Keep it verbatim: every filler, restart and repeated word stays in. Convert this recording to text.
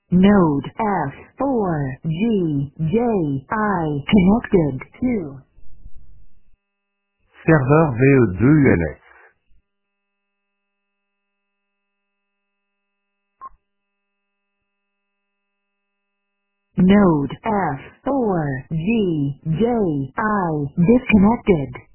Node F four G J I connected to. Serveur V E deux U L S. Node F four G J I disconnected.